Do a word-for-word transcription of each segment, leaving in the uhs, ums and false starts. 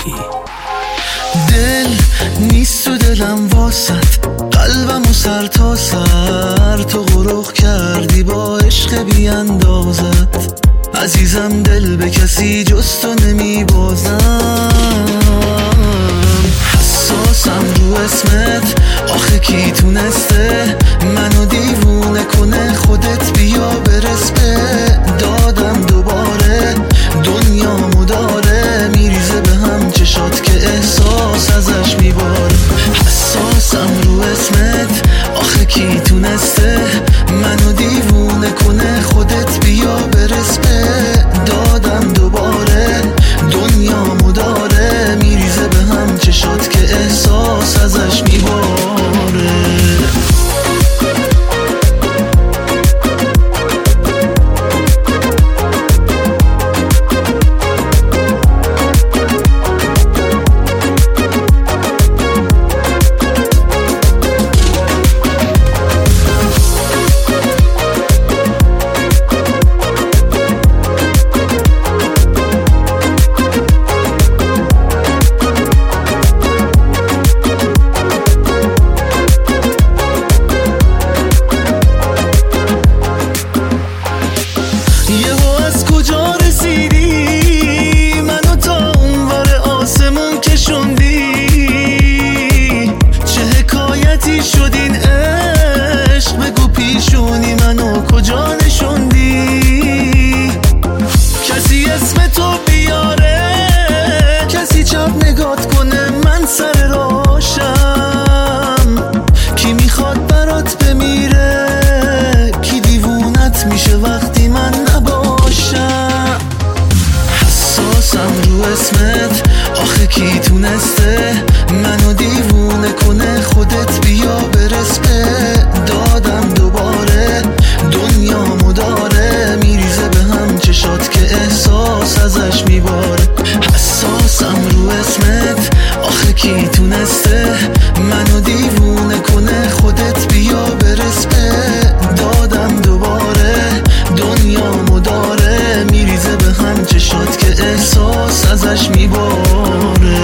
دل نیست تو دلم واسط، قلبم و سر تا سر تو غرق کردی با عشق بی اندازت. عزیزم دل به کسی جز تو نمی بازم، حساسم رو اسمت، آخه کی تونسته منو دیوونه کنه؟ خودت بیا برس به دادم دوباره، دنیامو داره میریزه به هم چشات که احساس ازش میباره. حساسم رو اسمت، آخه کی تونسته منو دیوونه کنه؟ خودت بیا برس به دادم دوباره، دنیامو داره میریزه به هم چشات که احساس ازش میباره. آخه کی تونسته منو دیوونه کنه؟ خودت بیا برس به دادم دوباره، دنیامو داره میریزه به هم چشات که احساس ازش میباره. حساسم رو اسمت، آخه کی تونسته منو دیوونه کنه؟ خودت بیا برس به دادم دوباره، دنیامو داره میریزه به هم چشات که احساس ازش میباره.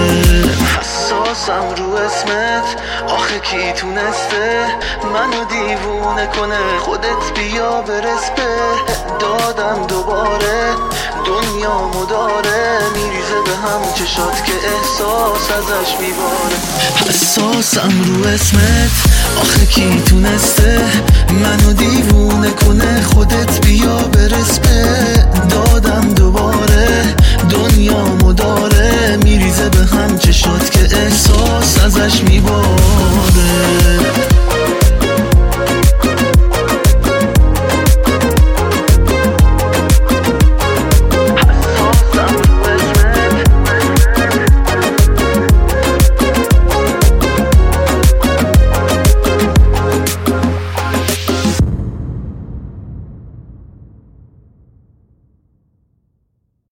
حساسم رو اسمت، آخه کی تونسته منو دیوونه کنه؟ خودت بیا برس به دادم دوباره، دنیامو داره میریزه به هم چشات که احساس ازش میباره. حساسم رو اسمت، آخه کی تونسته منو دیوونه کنه؟